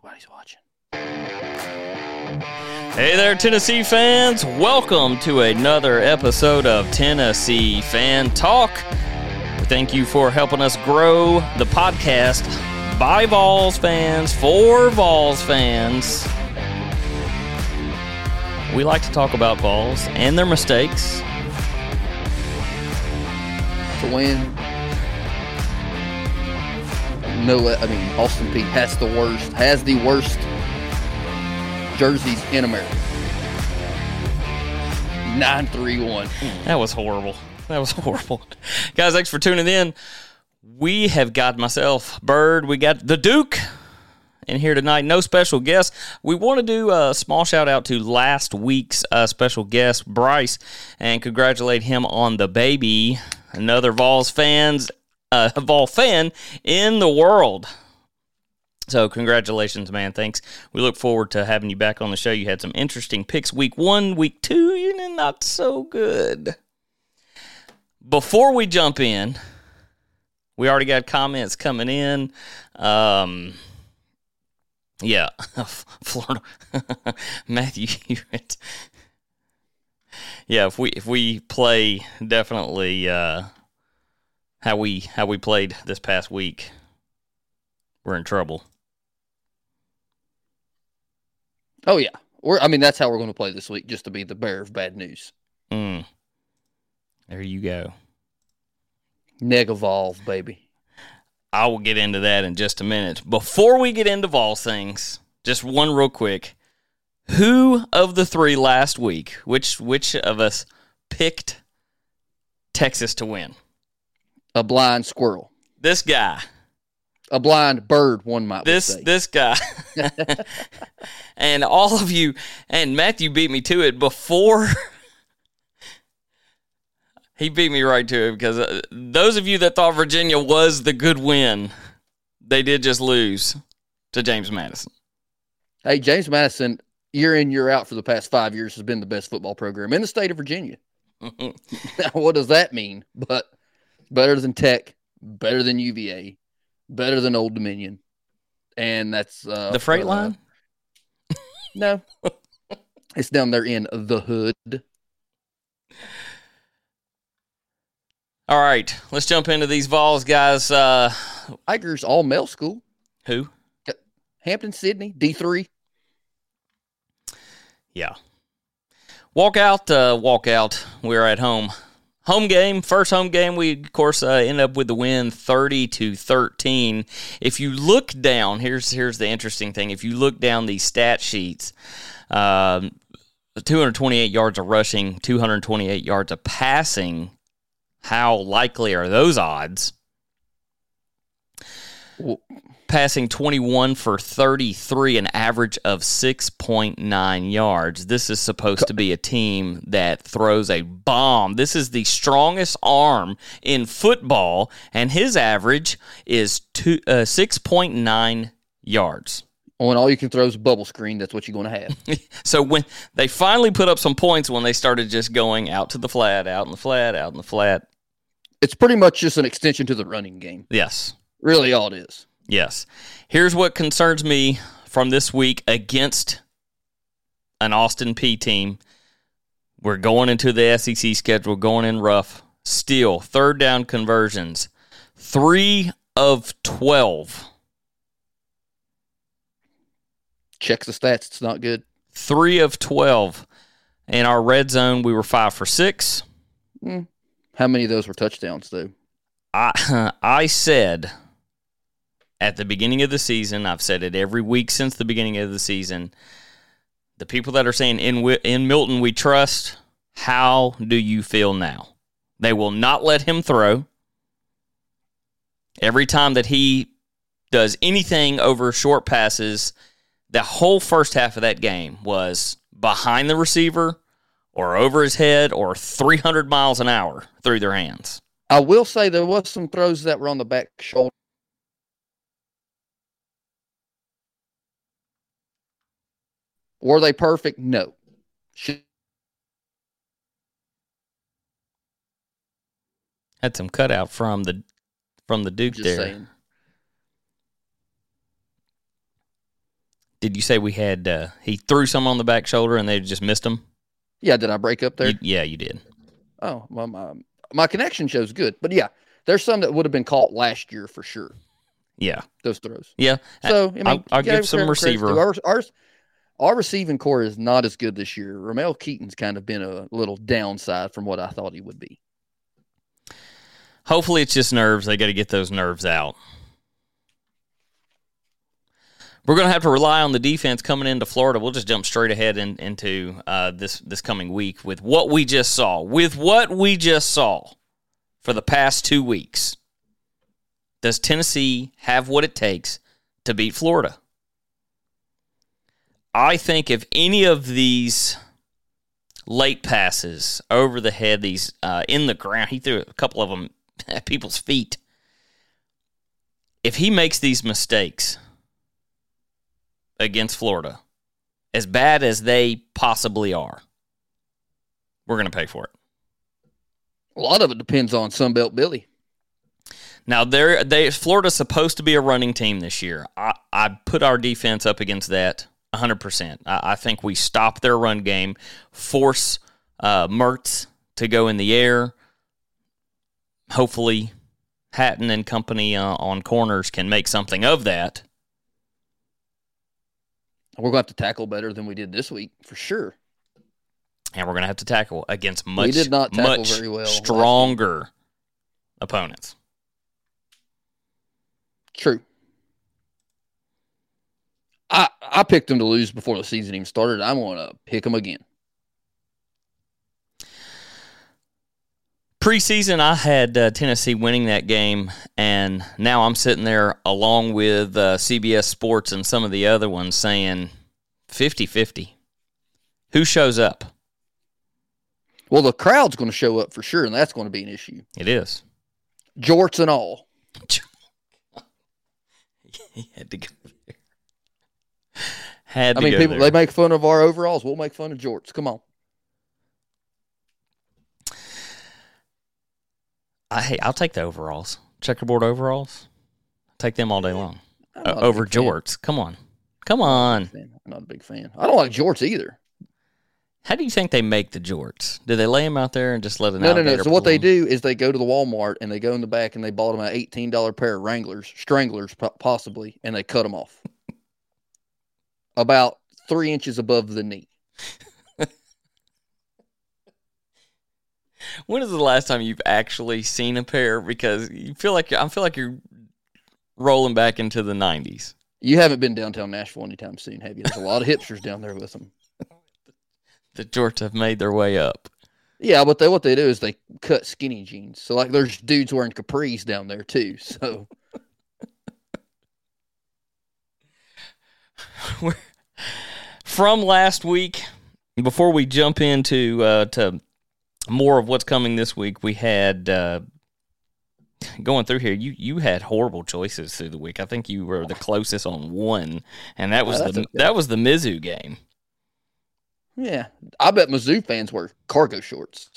Nobody's watching. Hey there, Tennessee fans. Welcome to another episode of Tennessee Fan Talk. We thank you for helping us grow the podcast by Vols fans, for Vols fans. We like to talk about Vols and their mistakes. To win. Austin Peay has the worst jerseys in America. 9-3-1. That was horrible. Guys, thanks for tuning in. We have got myself, Bird, we got the Duke in here tonight. No special guest. We want to do a small shout out to last week's special guest, Bryce, and congratulate him on the baby. Another Vols fan in the world. So congratulations, man. Thanks. We look forward to having you back on the show. You had some interesting picks week 1, week 2, not so good. Before we jump in, we already got comments coming in. Yeah, Florida. Matthew Hewitt. Yeah, if we play definitely how we played this past week, we're in trouble. Oh yeah, that's how we're going to play this week, just to be the bearer of bad news. There you go. Neg-evolve, baby. I will get into that in just a minute. Before we get into Vols things, just one real quick. Who of the three last week, which of us picked Texas to win? A blind squirrel. This guy. A blind bird, one might say. This guy. And all of you, and Matthew beat me to it before. He beat me right to it because those of you that thought Virginia was the good win, they did just lose to James Madison. Hey, James Madison, year in, year out for the past 5 years has been the best football program in the state of Virginia. Now, what does that mean? But better than Tech, better than UVA, better than Old Dominion. And that's... the Freight Line? No. It's down there in the hood. All right, let's jump into these Vols, guys. Tigers all-male school. Who? Hampton, Sydney, D3. Yeah. Walk out. We're at home. First home game, we, of course, end up with the win 30-13. If you look down, here's the interesting thing. If you look down these stat sheets, 228 yards of rushing, 228 yards of passing, how likely are those odds? Passing 21 for 33, an average of 6.9 yards. This is supposed to be a team that throws a bomb. This is the strongest arm in football, and his average is 6.9 yards. When all you can throw is a bubble screen, that's what you're going to have. So when they finally put up some points, when they started just going out to the flat, out in the flat, out in the flat. It's pretty much just an extension to the running game. Yes. Really all it is. Yes. Here's what concerns me from this week against an Austin Peay team. We're going into the SEC schedule, going in rough. Still, third down conversions, 3 of 12. Check the stats. It's not good. 3 of 12. In our red zone, we were 5 for 6. How many of those were touchdowns, though? I said at the beginning of the season, I've said it every week since the beginning of the season, the people that are saying in Milton we trust, how do you feel now? They will not let him throw. Every time that he does anything over short passes, the whole first half of that game was behind the receiver or over his head or 300 miles an hour through their hands. I will say there was some throws that were on the back shoulder. Were they perfect? No. Had some cutout from the Duke Just there. Saying. Did you say we had he threw some on the back shoulder and they just missed him? Yeah, did I break up there? Yeah, you did. Oh, my connection shows good. But yeah, there's some that would have been caught last year for sure. Yeah. Those throws. Yeah. So, I mean, I'll give some receiver. Our receiving core is not as good this year. Ramel Keaton's kind of been a little downside from what I thought he would be. Hopefully it's just nerves. They got to get those nerves out. We're going to have to rely on the defense coming into Florida. We'll just jump straight ahead into this coming week with what we just saw. With what we just saw for the past 2 weeks, does Tennessee have what it takes to beat Florida? I think if any of these late passes over the head, these in the ground, he threw a couple of them at people's feet. If he makes these mistakes against Florida, as bad as they possibly are, we're going to pay for it. A lot of it depends on Sunbelt Billy. Now, Florida's supposed to be a running team this year. I put our defense up against that 100%. I think we stop their run game, force Mertz to go in the air. Hopefully, Hatton and company on corners can make something of that. We're going to have to tackle better than we did this week, for sure. And we're going to have to tackle against much very well stronger opponents. True. I picked them to lose before the season even started. I'm going to pick them again. Preseason, I had Tennessee winning that game, and now I'm sitting there along with CBS Sports and some of the other ones saying 50-50. Who shows up? Well, the crowd's going to show up for sure, and that's going to be an issue. It is. Jorts and all. He had to go there. People, they make fun of our overalls. We'll make fun of jorts. Come on. I'll take the overalls. Checkerboard overalls. Take them all day long. Over jorts. Come on. I'm not a big fan. I don't like jorts either. How do you think they make the jorts? Do they lay them out there and just let No. So what they do is they go to the Walmart and they go in the back and they bought them an $18 pair of Wranglers, Stranglers possibly, and they cut them off. About 3 inches above the knee. When is the last time you've actually seen a pair? Because I feel like you're rolling back into the 90s. You haven't been downtown Nashville anytime soon, have you? There's a lot of hipsters down there with them. The jorts have made their way up. Yeah, but what they do is they cut skinny jeans. So, like, there's dudes wearing capris down there, too. So, from last week, before we jump into to more of what's coming this week, we had going through here. You had horrible choices through the week. I think you were the closest on one, and that was that was the Mizzou game. Yeah, I bet Mizzou fans wear cargo shorts.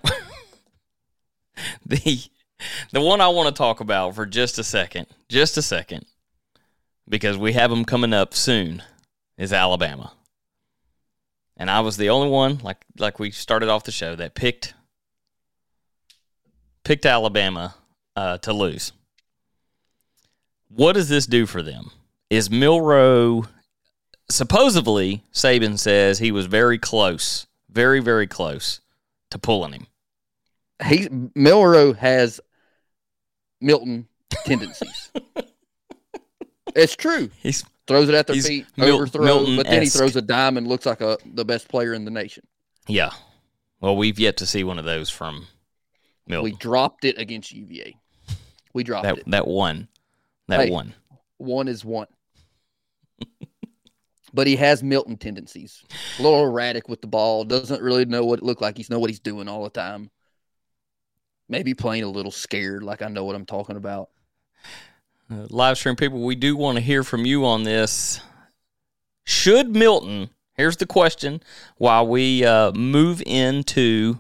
The one I want to talk about for just a second, because we have them coming up soon, is Alabama. And I was the only one, like we started off the show, that picked Alabama to lose. What does this do for them? Is Milroe, supposedly, Saban says he was very close, very, very close to pulling him. Milroe has Milton tendencies. It's true. He throws it at their feet, overthrows, but then he throws a dime and looks like the best player in the nation. Yeah. Well, we've yet to see one of those from Milton. We dropped it against UVA. We dropped it. That one. One. One is one. But he has Milton tendencies. A little erratic with the ball. Doesn't really know what it looked like. He's know what he's doing all the time. Maybe playing a little scared, like I know what I'm talking about. Live stream people, we do want to hear from you on this. Should Milton, here's the question, while we move into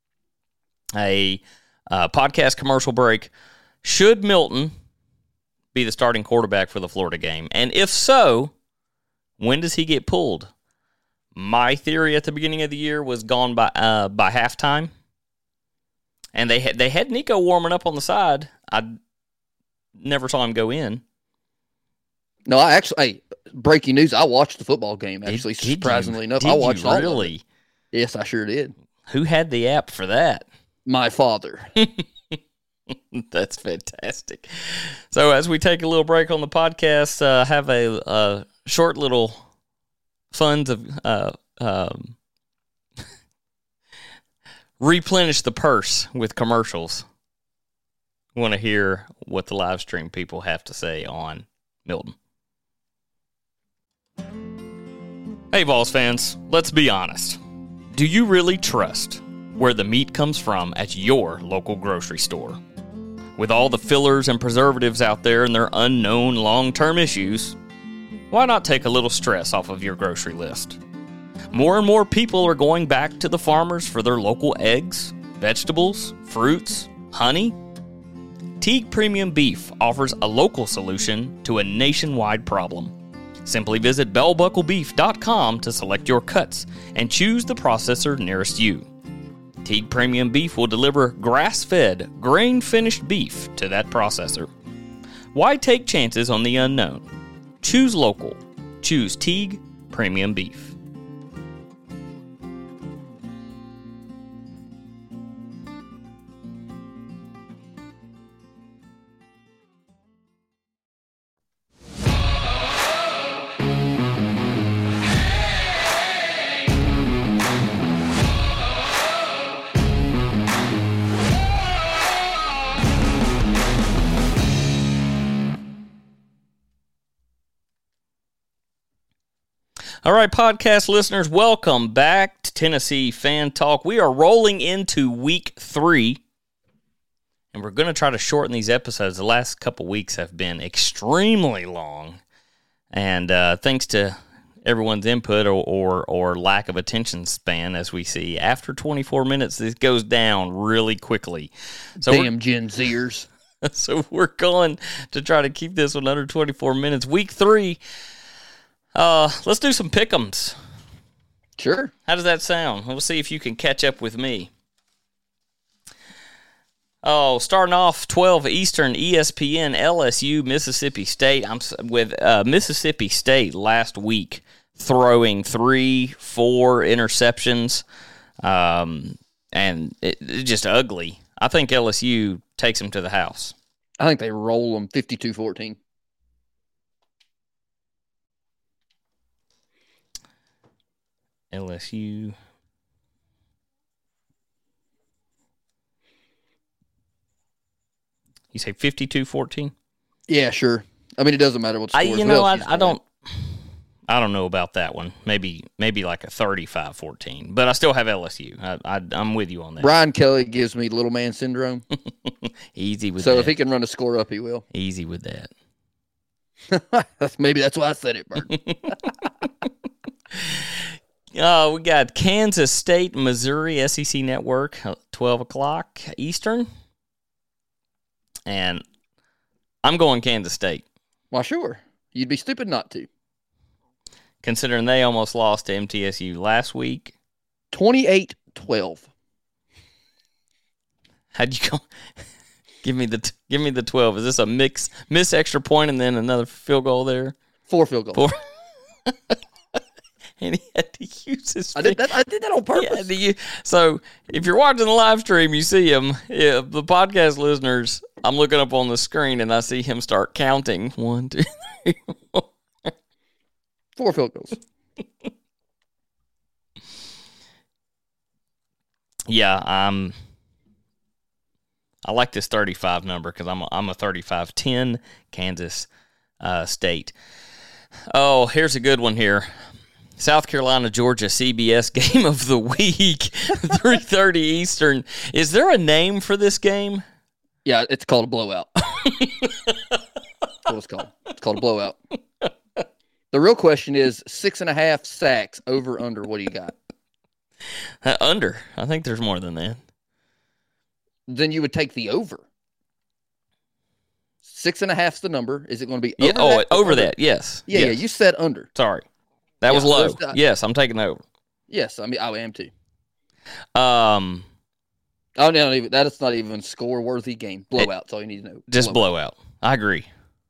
a podcast commercial break, should Milton be the starting quarterback for the Florida game? And if so, When does he get pulled? My theory at the beginning of the year was gone by halftime. And they had Nico warming up on the side. I never saw him go in. No, I actually, breaking news, I watched the football game, actually, surprisingly enough. I watched all of it. Yes, I sure did. Who had the app for that? My father. That's fantastic. So as we take a little break on the podcast, have a short little funds of replenish the purse with commercials. Want to hear what the live stream people have to say on Milton. Hey, Vols fans, let's be honest. Do you really trust where the meat comes from at your local grocery store? With all the fillers and preservatives out there and their unknown long-term issues, why not take a little stress off of your grocery list? More and more people are going back to the farmers for their local eggs, vegetables, fruits, honey. Teague Premium Beef offers a local solution to a nationwide problem. Simply visit bellbucklebeef.com to select your cuts and choose the processor nearest you. Teague Premium Beef will deliver grass-fed, grain-finished beef to that processor. Why take chances on the unknown? Choose local. Choose Teague Premium Beef. All right, podcast listeners, welcome back to Tennessee Fan Talk. We are rolling into week 3, and we're going to try to shorten these episodes. The last couple weeks have been extremely long, and thanks to everyone's input or lack of attention span, as we see, after 24 minutes, this goes down really quickly. So Damn Gen Zers. So we're going to try to keep this one under 24 minutes. Week 3. Let's do some pick'ems. Sure. How does that sound? We'll see if you can catch up with me. Oh, starting off 12 Eastern, ESPN, LSU, Mississippi State. I'm with Mississippi State last week throwing 3-4 interceptions, and it's just ugly. I think LSU takes them to the house. I think they roll them 52-14. LSU. You say 52-14? Yeah, sure. I mean, it doesn't matter what score. I don't know about that one. Maybe like a 35-14. But I still have LSU. I'm with you on that. Brian Kelly gives me little man syndrome. Easy with that. So if he can run a score up, he will. Easy with that. Maybe that's why I said it, Bert. We got Kansas State, Missouri, SEC Network, 12 o'clock Eastern. And I'm going Kansas State. Well, sure. You'd be stupid not to. Considering they almost lost to MTSU last week. 28-12. How'd you go? Give me the 12. Is this a miss extra point and then another field goal there? 4 field goals. 4. And he had to use his finger. I did that on purpose. So if you're watching the live stream, you see him. Yeah, the podcast listeners, I'm looking up on the screen and I see him start counting. 1, 2, 3, 4. 4 field goals. Yeah, I like this 35 number because I'm a 35-10 Kansas State. Oh, here's a good one here. South Carolina, Georgia, CBS game of the week, 3:30 Eastern. Is there a name for this game? Yeah, it's called a blowout. That's what it's called. It's called a blowout. The real question is 6.5 sacks, over, under. What do you got? Under. I think there's more than that. Then you would take the over. 6.5's the number. Is it going to be over that? Over that, yes. Yeah, you said under. Sorry. That was low. there's- Yes, I'm taking over. Yes, I mean I am too. Um, Oh, no, that's not even score worthy game. Blowout's all you need to know. just blowout. I agree.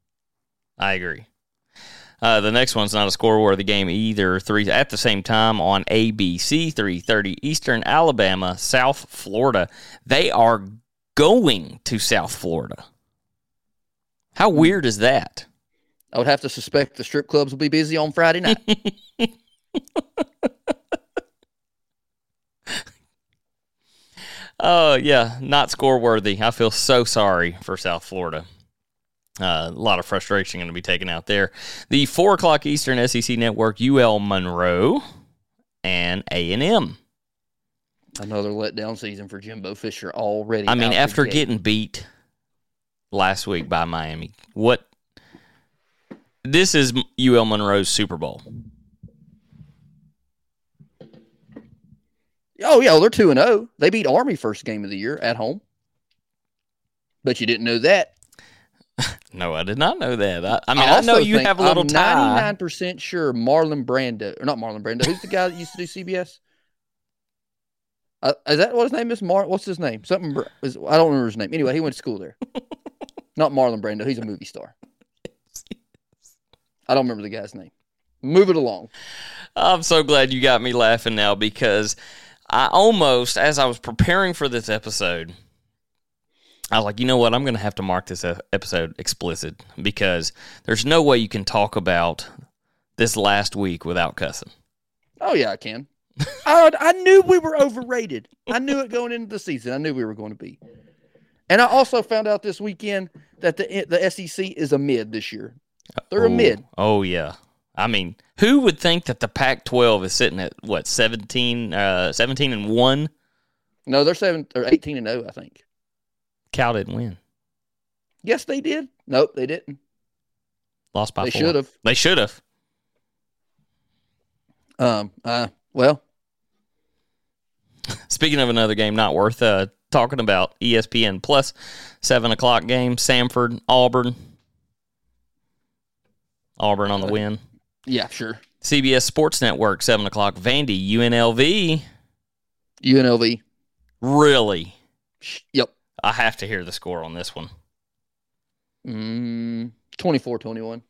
The next one's not a score-worthy game either. 3 at the same time on ABC, 3:30 Eastern, Alabama, South Florida. They are going to South Florida. How weird is that? I would have to suspect the strip clubs will be busy on Friday night. Oh, yeah, not score-worthy. I feel so sorry for South Florida. A lot of frustration going to be taken out there. The 4 o'clock Eastern SEC Network, UL Monroe and A&M. Another letdown season for Jimbo Fisher already. I mean, out after the gate. getting beat last week by Miami, what? This is UL Monroe's Super Bowl. Oh, yeah, well, they're 2-0. They beat Army first game of the year at home. But you didn't know that. No, I did not know that. I know you have a little tie. I'm 99% sure Marlon Brando, or not Marlon Brando, who's the guy that used to do CBS? Is that what his name is? What's his name? I don't remember his name. Anyway, he went to school there. Not Marlon Brando. He's a movie star. I don't remember the guy's name. Move it along. I'm so glad you got me laughing now because I almost, as I was preparing for this episode, I was like, you know what? I'm going to have to mark this episode explicit because there's no way you can talk about this last week without cussing. Oh, yeah, I can. I knew we were overrated. I knew it going into the season. I knew we were going to be. And I also found out this weekend that the SEC is a mid this year. They're a mid. Oh, yeah. I mean, who would think that the Pac-12 is sitting at, what, 17-1? No, they're 18-0, I think. Cal didn't win. Yes, they did. Nope, they didn't. Lost by 4. They should have. They should have. Well. Speaking of another game not worth talking about, ESPN Plus, 7 o'clock game, Samford, Auburn. Auburn on the win. Yeah, sure. CBS Sports Network, 7 o'clock, Vandy, UNLV. UNLV. Really? Yep. I have to hear the score on this one. 24-21.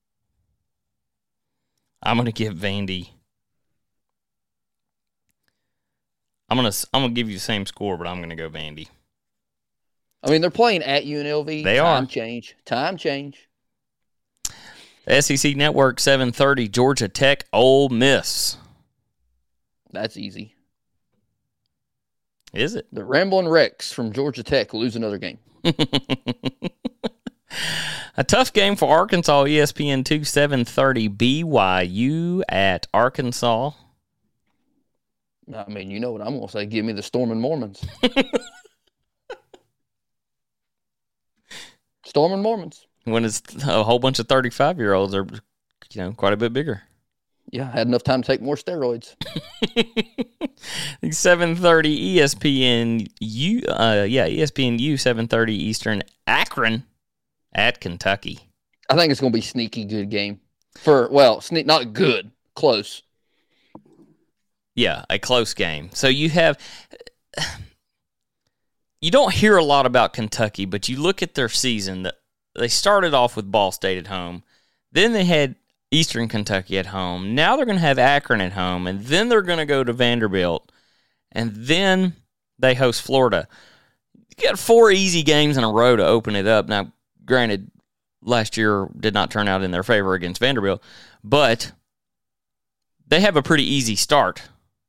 I'm going to give Vandy. I'm gonna give you the same score, but I'm going to go Vandy. I mean, they're playing at UNLV. They Time are. Time change. SEC Network, 7:30, Georgia Tech, Ole Miss. That's easy. Is it? The Ramblin' Rex from Georgia Tech lose another game. A tough game for Arkansas, ESPN 2, 7:30, BYU at Arkansas. I mean, you know what I'm going to say. Give me the Stormin' Mormons. Stormin' Mormons. When it's a whole bunch of 35-year-olds are, quite a bit bigger. Yeah, I had enough time to take more steroids. 7:30 ESPN U 7:30 Eastern, Akron at Kentucky. I think it's going to be a sneaky good game. Not good, close. Yeah, a close game. So you don't hear a lot about Kentucky, but you look at their season. They started off with Ball State at home. Then they had Eastern Kentucky at home. Now they're going to have Akron at home, and then they're going to go to Vanderbilt, and then they host Florida. You got 4 easy games in a row to open it up. Now, granted, last year did not turn out in their favor against Vanderbilt, but they have a pretty easy start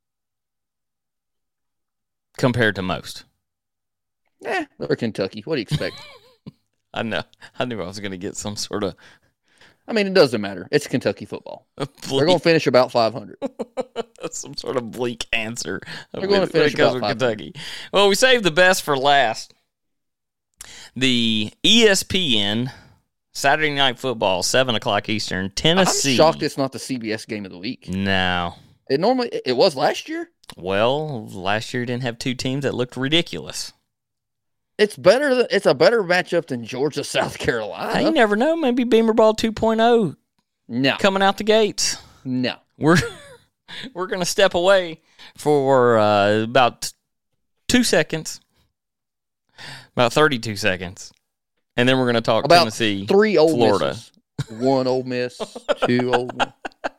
compared to most. They're Kentucky. What do you expect? I know. I knew I was going to get some sort of... I mean, it doesn't matter. It's Kentucky football. They're bleak, going to finish about 500. some sort of bleak answer. They're going to finish about 500. Kentucky. Well, we saved the best for last. The ESPN Saturday Night Football, 7 o'clock Eastern, Tennessee. I'm shocked it's not the CBS game of the week. No. It was last year? Well, last year didn't have 2 teams that looked ridiculous. It's better. It's a better matchup than Georgia, South Carolina. You never know. Maybe Beamer Ball 2.0 No. coming out the gates. No. We're going to step away for about 2 seconds, about 32 seconds, and then we're going to talk about Tennessee, 3 Ole Florida. Misses. 1 Ole Miss, 2 Ole Miss.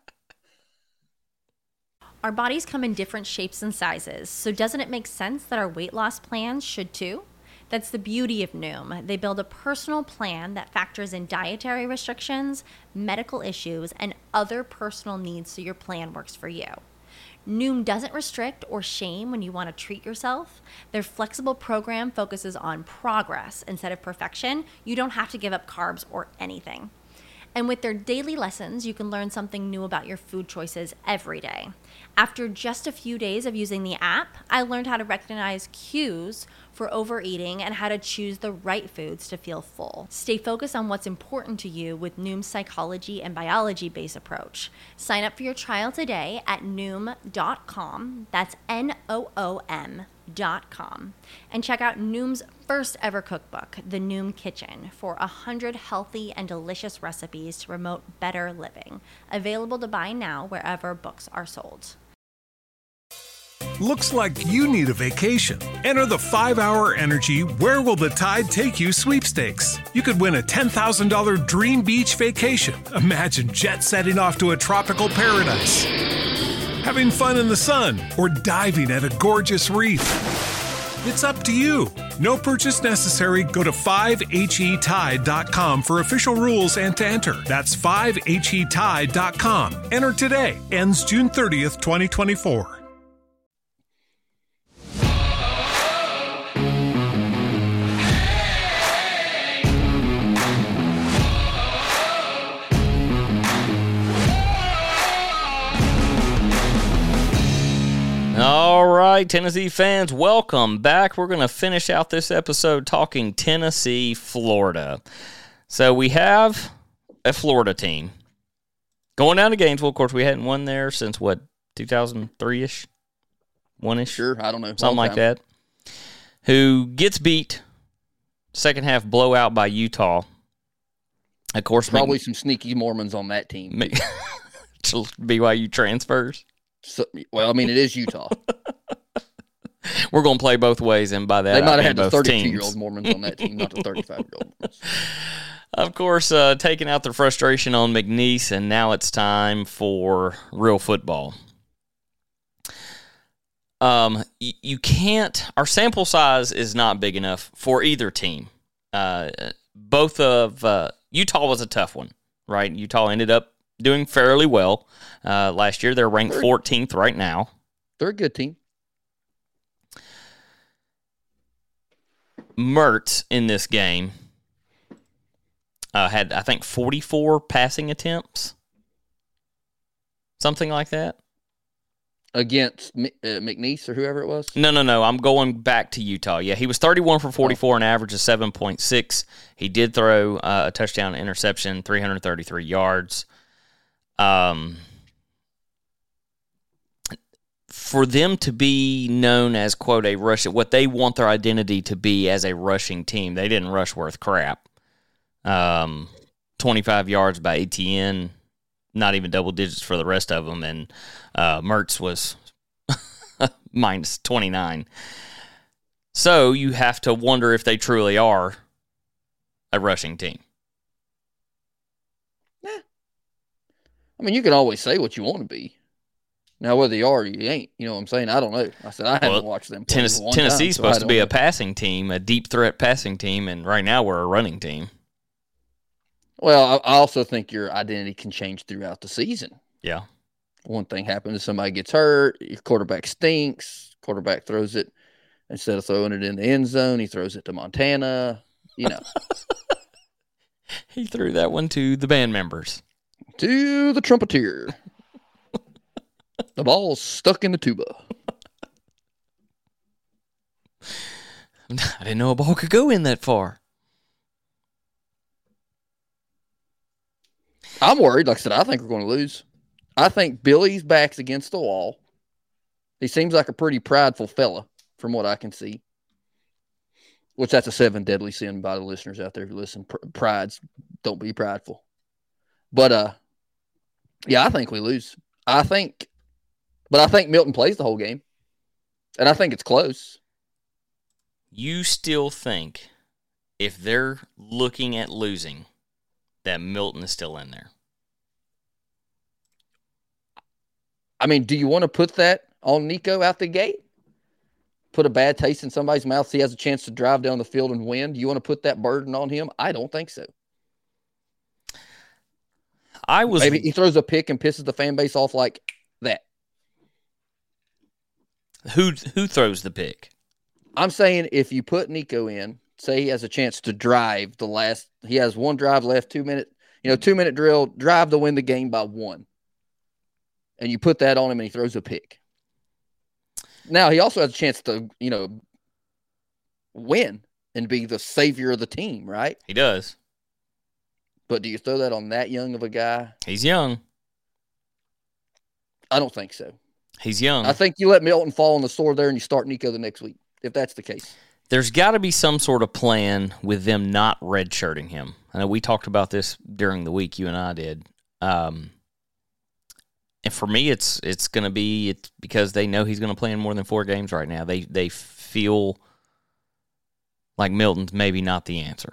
Our bodies come in different shapes and sizes, so doesn't it make sense that our weight loss plans should too? That's the beauty of Noom. They build a personal plan that factors in dietary restrictions, medical issues, and other personal needs so your plan works for you. Noom doesn't restrict or shame when you want to treat yourself. Their flexible program focuses on progress instead of perfection. You don't have to give up carbs or anything. And with their daily lessons, you can learn something new about your food choices every day. After just a few days of using the app, I learned how to recognize cues for overeating and how to choose the right foods to feel full. Stay focused on what's important to you with Noom's psychology and biology-based approach. Sign up for your trial today at Noom.com. That's Noom.com. And check out Noom's first ever cookbook, The Noom Kitchen, for 100 healthy and delicious recipes to promote better living. Available to buy now wherever books are sold. Looks like you need a vacation. Enter the 5-Hour Energy Where Will the Tide Take You sweepstakes. You could win a $10,000 dream beach vacation. Imagine jet setting off to a tropical paradise, having fun in the sun, or diving at a gorgeous reef. It's up to you. No purchase necessary. Go to 5HETide.com for official rules and to enter. That's 5HETide.com. Enter today. Ends June 30th, 2024. All right, Tennessee fans, welcome back. We're going to finish out this episode talking Tennessee, Florida. So we have a Florida team going down to Gainesville. Of course, we hadn't won there since, 2003-ish? 1-ish? Sure, I don't know. Something like that. Who gets beat, second half blowout by Utah. Of course, probably some sneaky Mormons on that team. BYU transfers. So, well, I mean, it is Utah. We're going to play both ways, and by that, they might have had the the 32-year-old Mormons on that team, not the 35-year-old Mormons. Of course, taking out their frustration on McNeese, and now it's time for real football. You can't. Our sample size is not big enough for either team. Both of Utah was a tough one, right? Utah ended up doing fairly well last year. They're ranked 14th right now. They're a good team. Mertz in this game had, I think, 44 passing attempts, something like that. Against McNeese or whoever it was? No. I'm going back to Utah. Yeah, he was 31 for 44, an average of 7.6. He did throw a touchdown interception, 333 yards. For them to be known as, quote, a rush, what they want their identity to be as a rushing team, they didn't rush worth crap. 25 yards by Etienne, not even double digits for the rest of them, and Mertz was minus 29. So you have to wonder if they truly are a rushing team. I mean, you can always say what you want to be. Now, whether you are or you ain't, you know what I'm saying? I don't know. I said I haven't watched them play Tennessee's supposed to be a passing team, a deep threat passing team, and right now we're a running team. Well, I also think your identity can change throughout the season. Yeah. One thing happens, somebody gets hurt, your quarterback stinks, quarterback throws it, instead of throwing it in the end zone, he throws it to Montana, you know. He threw that one to the band members. To the trumpeter. The ball's stuck in the tuba. I didn't know a ball could go in that far. I'm worried. Like I said, I think we're going to lose. I think Billy's back's against the wall. He seems like a pretty prideful fella, from what I can see. Which that's a 7 deadly sin by the listeners out there who listen. Pride's, don't be prideful. But Yeah, I think we lose. I think Milton plays the whole game, and I think it's close. You still think if they're looking at losing, that Milton is still in there? I mean, do you want to put that on Nico out the gate? Put a bad taste in somebody's mouth so he has a chance to drive down the field and win? Do you want to put that burden on him? I don't think so. Maybe he throws a pick and pisses the fan base off like that. Who throws the pick? I'm saying if you put Nico in, say he has a chance to drive he has one drive left, 2 minute, 2 minute drill, drive to win the game by 1. And you put that on him and he throws a pick. Now he also has a chance to, win and be the savior of the team, right? He does. But do you throw that on that young of a guy? He's young. I don't think so. He's young. I think you let Milton fall on the sword there and you start Nico the next week, if that's the case. There's got to be some sort of plan with them not redshirting him. I know we talked about this during the week, you and I did. And for me, it's going to be because they know he's going to play in more than 4 games right now. They feel like Milton's maybe not the answer.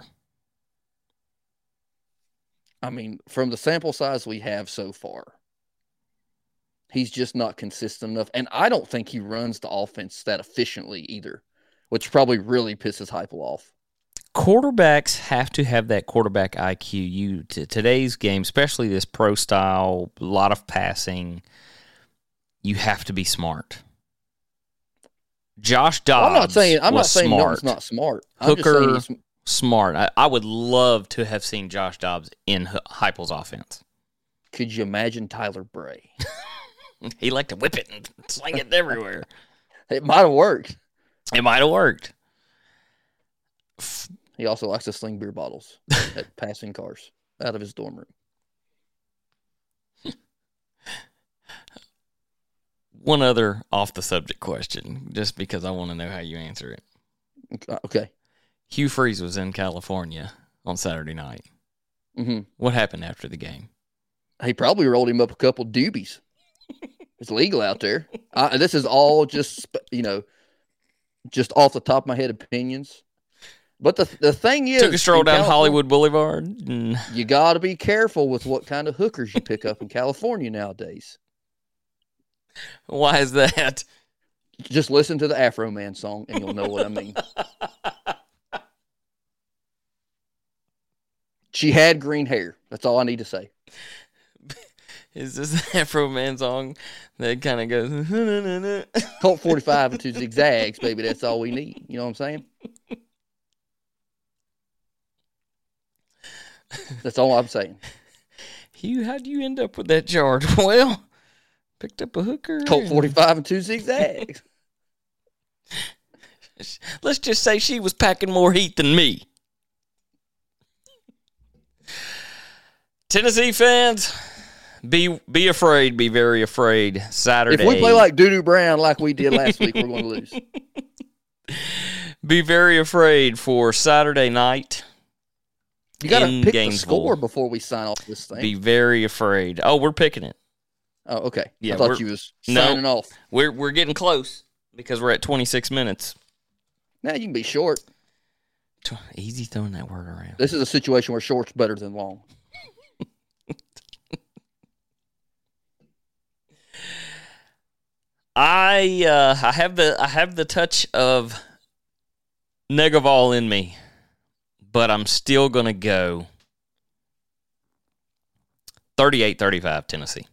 I mean, from the sample size we have so far, he's just not consistent enough. And I don't think he runs the offense that efficiently either, which probably really pisses Heupel off. Quarterbacks have to have that quarterback IQ. Today's game, especially this pro style, a lot of passing, you have to be smart. Josh Dobbs. I'm not saying Milton's not smart. Hooker, smart. I would love to have seen Josh Dobbs in Heupel's offense. Could you imagine Tyler Bray? He liked to whip it and sling it everywhere. It might have worked. It might have worked. He also likes to sling beer bottles at passing cars out of his dorm room. One other off-the-subject question, just because I want to know how you answer it. Okay. Hugh Freeze was in California on Saturday night. Mm-hmm. What happened after the game? He probably rolled him up a couple doobies. It's legal out there. This is all just, just off the top of my head opinions. But the thing is, took a stroll down Hollywood Boulevard. You got to be careful with what kind of hookers you pick up in California nowadays. Why is that? Just listen to the Afro Man song and you'll know what I mean. She had green hair. That's all I need to say. Is this the Afro Man song that kind of goes... Colt 45 and 2 zigzags, baby. That's all we need. You know what I'm saying? That's all I'm saying. Hugh, how'd you end up with that charge? Well, picked up a hooker. Colt 45 and 2 zigzags. Let's just say she was packing more heat than me. Tennessee fans, be afraid. Be very afraid. Saturday. If we play like Doo-Doo Brown like we did last week, we're going to lose. Be very afraid for Saturday night. You got to pick the score before we sign off this thing. Be very afraid. Oh, we're picking it. Oh, okay. Yeah, I thought you was signing off. We're getting close because we're at 26 minutes. Now you can be short. Easy throwing that word around. This is a situation where short's better than long. I have the touch of Negaval in me, but I'm still going to go 38-35 Tennessee.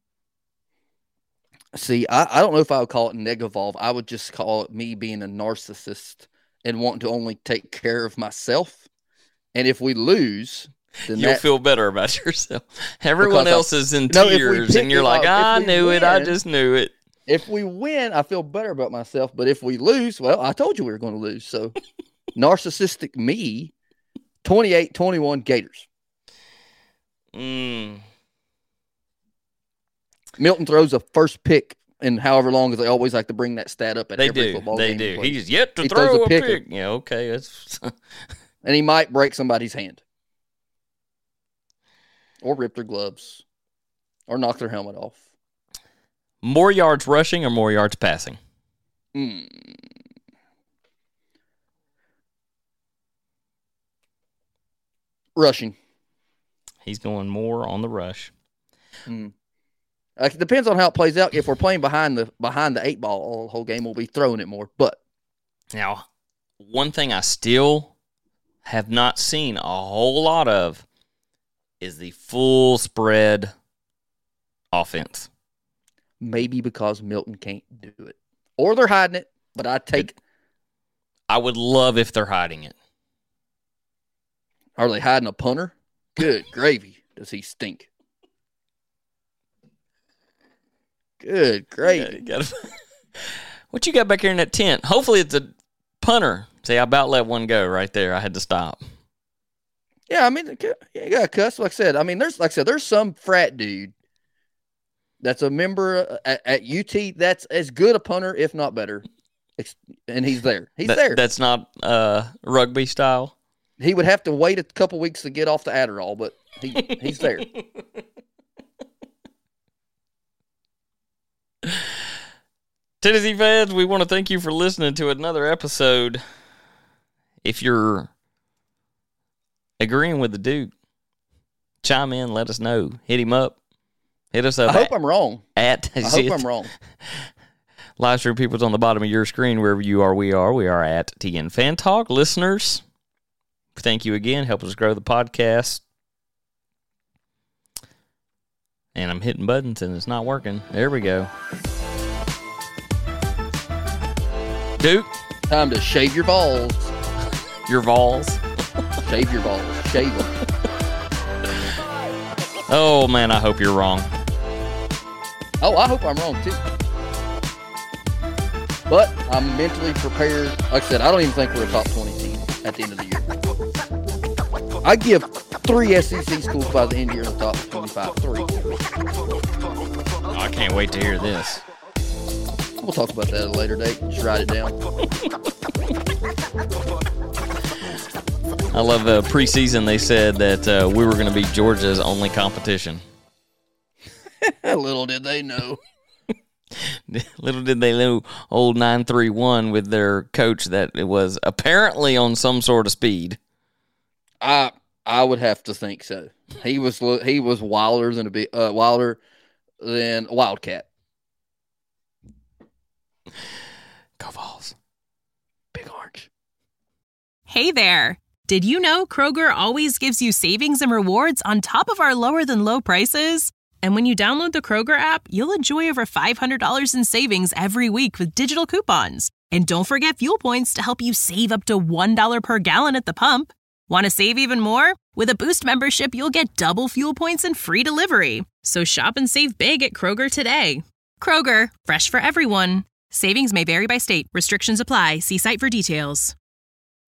See, I don't know if I would call it Negavolve. I would just call it me being a narcissist and wanting to only take care of myself. And if we lose, then you'll feel better about yourself. Everyone else is in tears, and you're like, I knew it. I just knew it. If we win, I feel better about myself. But if we lose, well, I told you we were going to lose. So narcissistic me, 28-21 Gators. Milton throws a first pick in however long, as they always like to bring that stat up at every football game. They do. He's yet to throw a pick. Yeah, okay. That's and he might break somebody's hand. Or rip their gloves. or knock their helmet off. More yards rushing or more yards passing? Rushing. He's going more on the rush. It depends on how it plays out. If we're playing behind the 8 ball the whole game, we'll be throwing it more. But now, one thing I still have not seen a whole lot of is the full spread offense. Maybe because Milton can't do it. Or they're hiding it, but I would love if they're hiding it. Are they hiding a punter? Good gravy. Does he stink? Good gravy. What you got back here in that tent? Hopefully it's a punter. See, I about let one go right there. I had to stop. Yeah, I mean, you got to cuss. Like I said, there's some frat dude that's a member at UT that's as good a punter, if not better. And he's there. He's there. That's not rugby style. He would have to wait a couple weeks to get off the Adderall, but he's there. Tennessee fans, we want to thank you for listening to another episode. If you're agreeing with the Duke, chime in, let us know. Hit him up. Hit us up. I hope I'm wrong. I hope I'm wrong. Live stream people's on the bottom of your screen. Wherever you are, we are. We are at TN Fan Talk. Listeners, thank you again. Help us grow the podcast. And I'm hitting buttons and it's not working. There we go. Duke. Time to shave your balls. Your balls. Shave your balls. Shave them. Oh, man, I hope you're wrong. Oh, I hope I'm wrong, too. But I'm mentally prepared. Like I said, I don't even think we're a top 20 team at the end of the year. I give 3 SEC schools by the end of the year in the top 25. 3. Oh, I can't wait to hear this. We'll talk about that at a later date. Just write it down. I love preseason. They said that we were going to be Georgia's only competition. Little did they know. Little did they know old 931 with their coach that it was apparently on some sort of speed. I would have to think so. He was wilder than a Wildcat. Go Vols. Big Orange. Hey there. Did you know Kroger always gives you savings and rewards on top of our lower than low prices? And when you download the Kroger app, you'll enjoy over $500 in savings every week with digital coupons. And don't forget fuel points to help you save up to $1 per gallon at the pump. Want to save even more? With a Boost membership, you'll get double fuel points and free delivery. So shop and save big at Kroger today. Kroger, fresh for everyone. Savings may vary by state. Restrictions apply. See site for details.